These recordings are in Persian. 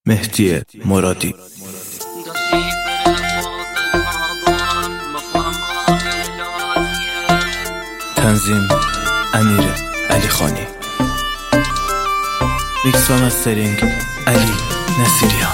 مهدی مرادی. تنظیم امیر علی خانی. میکس و مسترینگ علی نصیریان.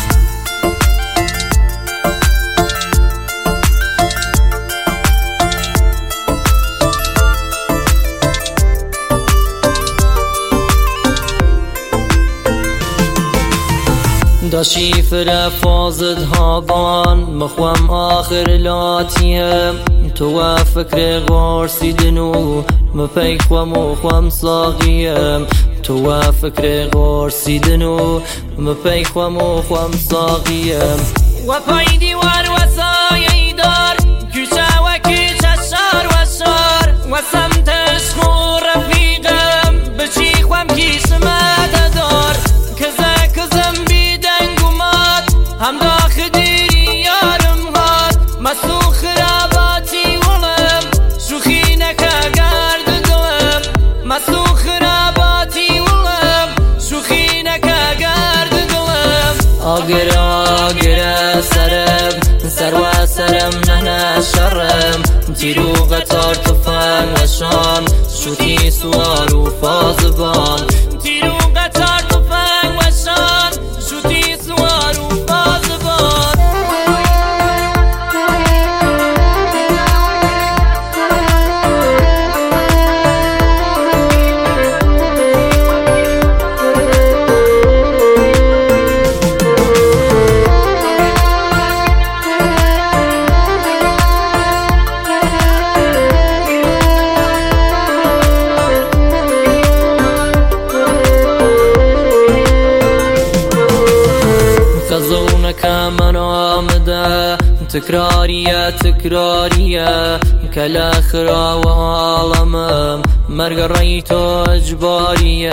دا شیفر فازد هابان مخوام آخر لاتیم تو فکر غارسی دنو مپی خوام صاغیم تو فکر غارسی دنو مپی خوام صاغیم و پای دیوار و سایه دار کشا و کشا شار و شار و سمتش خور رفیقم بچی خوام کیش مددار کزم هم داخل دیری یارم هات مسو خراباتی ولم شوخی نکا گرد دلم مسو خراباتی ولم شوخی نکا گرد دلم آگر سرم سر و سرم نه شرم تیرو قطار تفنگ و شام شوتی سوار و فازبان تیرو قطار تفنگ و شام شوتی سوار و خزونك من آمده تكرارية كالآخرة وعالمم مرق ريتو اجبارية